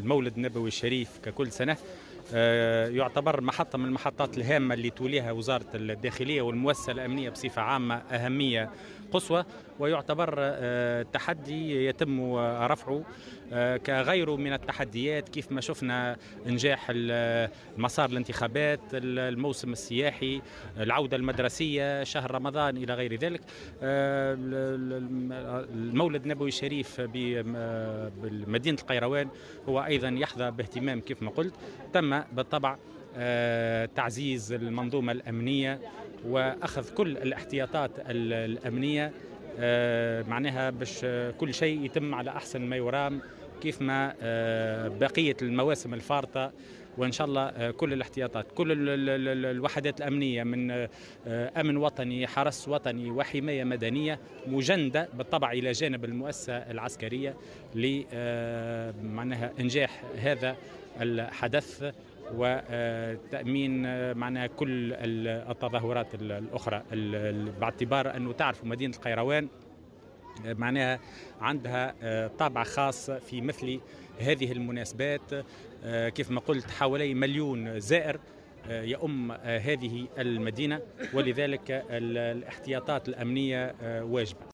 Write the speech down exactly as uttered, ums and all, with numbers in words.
المولد النبوي الشريف ككل سنة يعتبر محطة من المحطات الهامة اللي توليها وزارة الداخلية والمؤسسة الأمنية بصفة عامة أهمية قصوى، ويعتبر تحدي يتم رفعه كغيره من التحديات، كيف ما شفنا إنجاح مسار الانتخابات، الموسم السياحي، العودة المدرسية، شهر رمضان إلى غير ذلك. المولد النبوي الشريف بمدينة القيروان هو أيضا يحظى باهتمام كيف ما قلت. تم بالطبع تعزيز المنظومة الأمنية وأخذ كل الاحتياطات الأمنية، معناها باش كل شيء يتم على أحسن ما يرام، كيف ما بقية المواسم الفارطة. وإن شاء الله كل الاحتياطات، كل الوحدات الأمنية من أمن وطني، حرس وطني، وحماية مدنية مجندة بالطبع إلى جانب المؤسسة العسكرية لمعناها إنجاح هذا الحدث وتأمين معناها كل التظاهرات الأخرى، باعتبار أنه تعرفوا مدينة القيروان معناها عندها طابع خاص في مثل هذه المناسبات. كيف ما قلت حوالي مليون زائر يؤم هذه المدينة، ولذلك الاحتياطات الأمنية واجبة.